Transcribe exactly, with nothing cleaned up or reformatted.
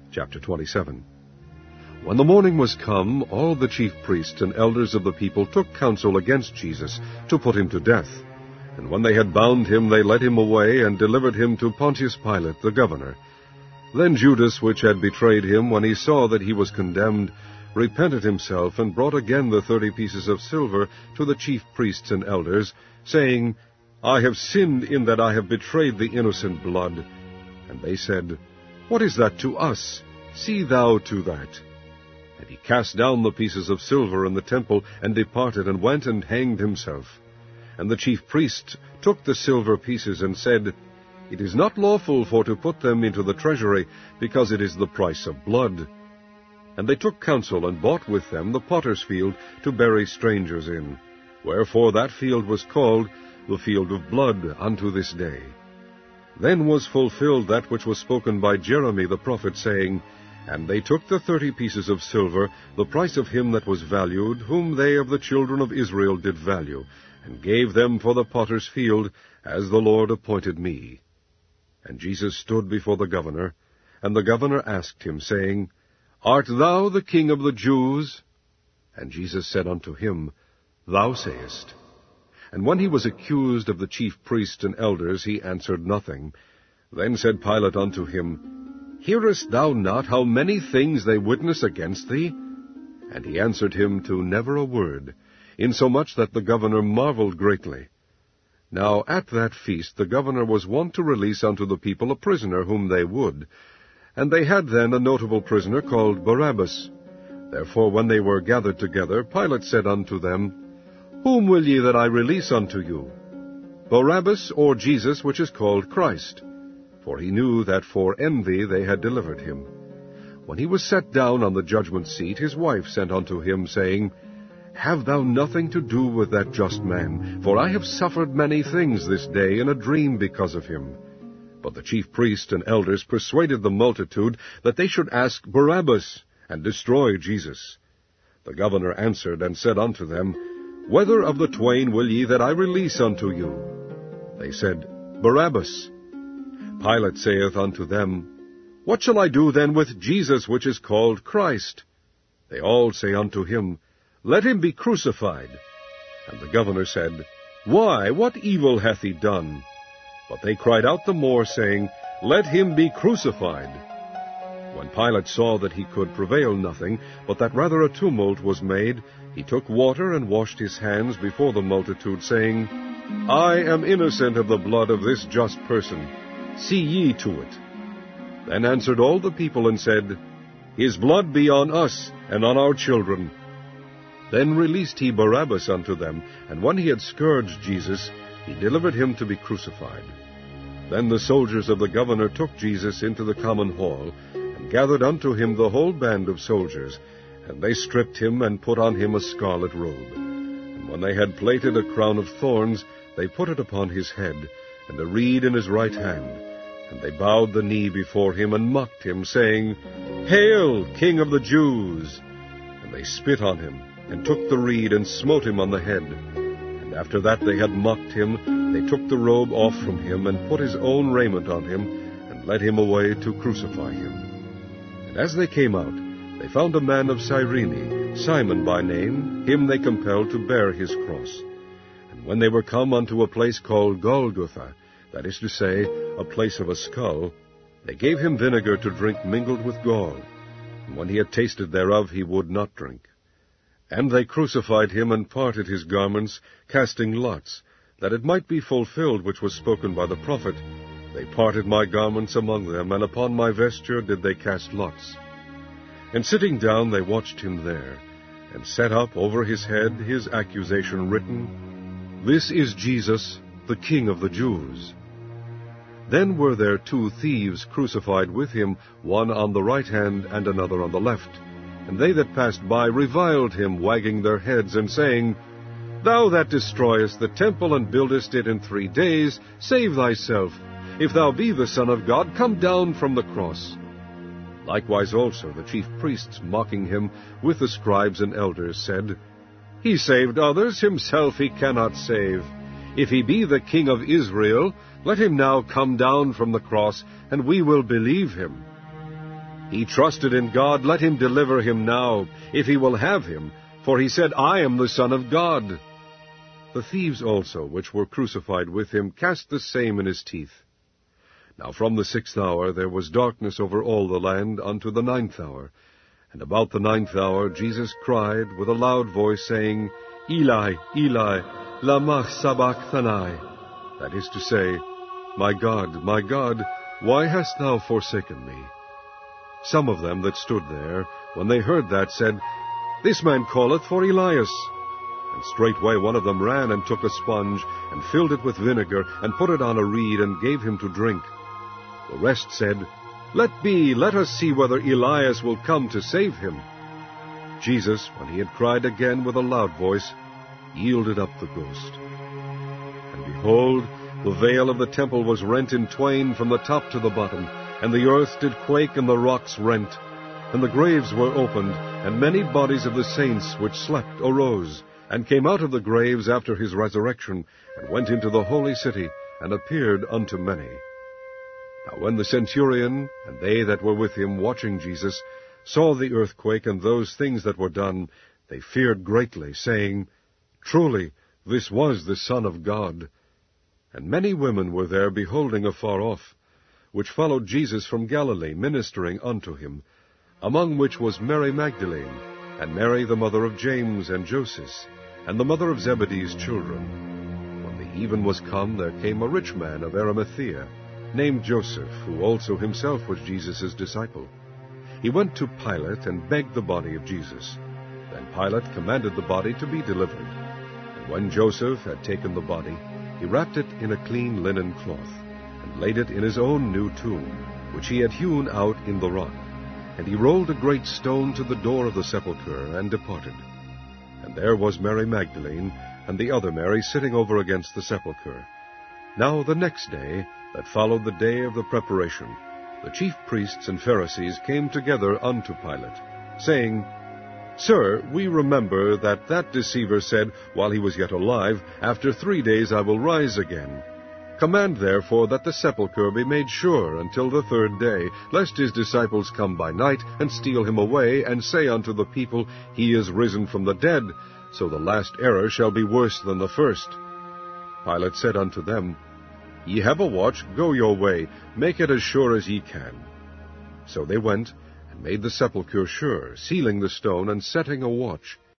Chapter twenty-seven. When the morning was come, all the chief priests and elders of the people took counsel against Jesus to put him to death. And when they had bound him, they led him away, and delivered him to Pontius Pilate the governor. Then Judas, which had betrayed him, when he saw that he was condemned, repented himself, and brought again the thirty pieces of silver to the chief priests and elders, saying, I have sinned in that I have betrayed the innocent blood. And they said, What is that to us? See thou to that. And he cast down the pieces of silver in the temple, and departed, and went and hanged himself. And the chief priests took the silver pieces, and said, It is not lawful for to put them into the treasury, because it is the price of blood. And they took counsel, and bought with them the potter's field to bury strangers in. Wherefore that field was called the field of blood unto this day. Then was fulfilled that which was spoken by Jeremy the prophet, saying, And they took the thirty pieces of silver, the price of him that was valued, whom they of the children of Israel did value, and gave them for the potter's field, as the Lord appointed me. And Jesus stood before the governor, and the governor asked him, saying, Art thou the King of the Jews? And Jesus said unto him, Thou sayest. And when he was accused of the chief priests and elders, he answered nothing. Then said Pilate unto him, Hearest thou not how many things they witness against thee? And he answered him to never a word, insomuch that the governor marveled greatly. Now at that feast the governor was wont to release unto the people a prisoner whom they would. And they had then a notable prisoner called Barabbas. Therefore when they were gathered together, Pilate said unto them, Whom will ye that I release unto you? Barabbas, or Jesus, which is called Christ? For he knew that for envy they had delivered him. When he was set down on the judgment seat, his wife sent unto him, saying, Have thou nothing to do with that just man, for I have suffered many things this day in a dream because of him. But the chief priests and elders persuaded the multitude that they should ask Barabbas, and destroy Jesus. The governor answered and said unto them, Whether of the twain will ye that I release unto you? They said, Barabbas. Pilate saith unto them, What shall I do then with Jesus, which is called Christ? They all say unto him, Let him be crucified. And the governor said, Why, what evil hath he done? But they cried out the more, saying, Let him be crucified. When Pilate saw that he could prevail nothing, but that rather a tumult was made, he took water and washed his hands before the multitude, saying, I am innocent of the blood of this just person. See ye to it. Then answered all the people, and said, His blood be on us, and on our children. Then released he Barabbas unto them, and when he had scourged Jesus, he delivered him to be crucified. Then the soldiers of the governor took Jesus into the common hall, and gathered unto him the whole band of soldiers, and they stripped him, and put on him a scarlet robe. And when they had plaited a crown of thorns, they put it upon his head, and a reed in his right hand. And they bowed the knee before him, and mocked him, saying, Hail, King of the Jews! And they spit on him, and took the reed, and smote him on the head. And after that they had mocked him, they took the robe off from him, and put his own raiment on him, and led him away to crucify him. And as they came out, they found a man of Cyrene, Simon by name, him they compelled to bear his cross. And when they were come unto a place called Golgotha, that is to say, a place of a skull, they gave him vinegar to drink mingled with gall. And when he had tasted thereof, he would not drink. And they crucified him, and parted his garments, casting lots, that it might be fulfilled which was spoken by the prophet, They parted my garments among them, and upon my vesture did they cast lots. And sitting down they watched him there, and set up over his head his accusation written, This is Jesus, the King of the Jews. Then were there two thieves crucified with him, one on the right hand, and another on the left. And they that passed by reviled him, wagging their heads, and saying, Thou that destroyest the temple, and buildest it in three days, save thyself. If thou be the Son of God, come down from the cross. Likewise also the chief priests, mocking him, with the scribes and elders, said, He saved others, himself he cannot save. If he be the King of Israel, let him now come down from the cross, and we will believe him. He trusted in God, let him deliver him now, if he will have him, for he said, I am the Son of God. The thieves also, which were crucified with him, cast the same in his teeth. Now from the sixth hour there was darkness over all the land unto the ninth hour. And about the ninth hour Jesus cried with a loud voice, saying, Eli, Eli, lama sabachthani? That is to say, My God, my God, why hast thou forsaken me? Some of them that stood there, when they heard that, said, This man calleth for Elias. And straightway one of them ran and took a sponge, and filled it with vinegar, and put it on a reed, and gave him to drink. The rest said, Let be, let us see whether Elias will come to save him. Jesus, when he had cried again with a loud voice, yielded up the ghost. And behold, the veil of the temple was rent in twain from the top to the bottom, and the earth did quake, and the rocks rent. And the graves were opened, and many bodies of the saints which slept arose, and came out of the graves after his resurrection, and went into the holy city, and appeared unto many. Now when the centurion, and they that were with him watching Jesus, saw the earthquake and those things that were done, they feared greatly, saying, Truly, this was the Son of God. And many women were there beholding afar off, which followed Jesus from Galilee, ministering unto him, among which was Mary Magdalene, and Mary the mother of James and Joseph, and the mother of Zebedee's children. When the even was come, there came a rich man of Arimathea, named Joseph, who also himself was Jesus' disciple. He went to Pilate, and begged the body of Jesus. Then Pilate commanded the body to be delivered. And when Joseph had taken the body, he wrapped it in a clean linen cloth, and laid it in his own new tomb, which he had hewn out in the rock. And he rolled a great stone to the door of the sepulchre, and departed. And there was Mary Magdalene, and the other Mary, sitting over against the sepulchre. Now the next day, that followed the day of the preparation, the chief priests and Pharisees came together unto Pilate, saying, Sir, we remember that that deceiver said, while he was yet alive, After three days I will rise again. Command therefore that the sepulchre be made sure until the third day, lest his disciples come by night, and steal him away, and say unto the people, He is risen from the dead, so the last error shall be worse than the first. Pilate said unto them, Ye have a watch, go your way, make it as sure as ye can. So they went, and made the sepulchre sure, sealing the stone, and setting a watch.